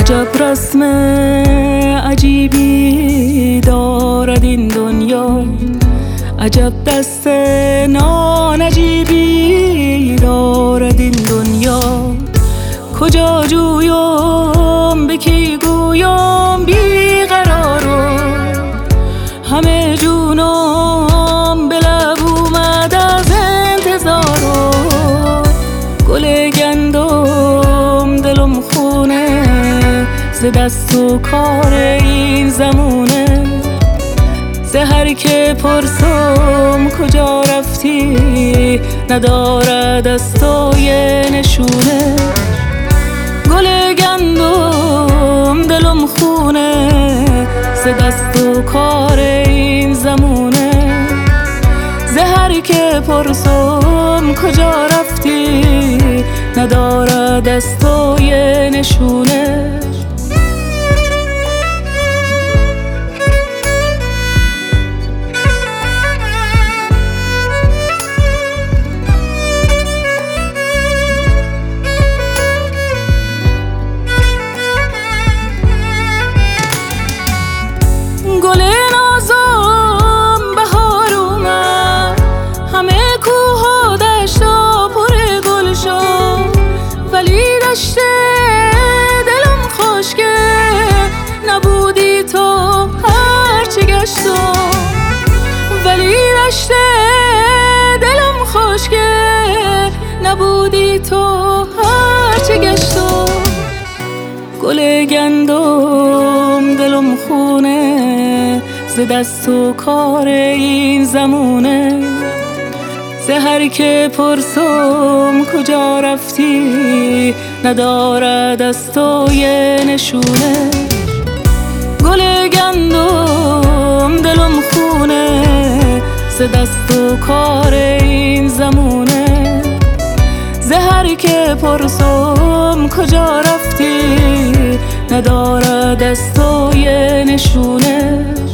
عجب رسم عجیبی دارد این دنیا، عجب دست نانجیبی دارد این دنیا. کجا جویم به کی گویم بیقرارم، همه جونم به لب اومد از انتظارم. گل گندم دلم خونه ز دست و کار این زمونه. ز هر که پرسم کجا رفتی ندارد از تو یه نشونه. گل گندم دلم خونه ز دست و کار این زمونه. ز هر که پرسم کجا رفتی ندارد از تو یه نشونه. گل نازم بهار اومد، همه کوه و دشتا پر گل شد. ولی دشت دلم خشکه نبودی تو هرچی گشتم. ولی دشت دلم خشکه نبودی تو هرچی گشتم. گل گندم دلم خونه ز دست و کار این زمونه. ز هر که پرسم کجا رفتی ندارد از تو یه نشونه. گل گندم دلم خونه ز دست و کار این زمونه. ز هر که پرسم کجا رفتی ندارد از تو یه نشونه.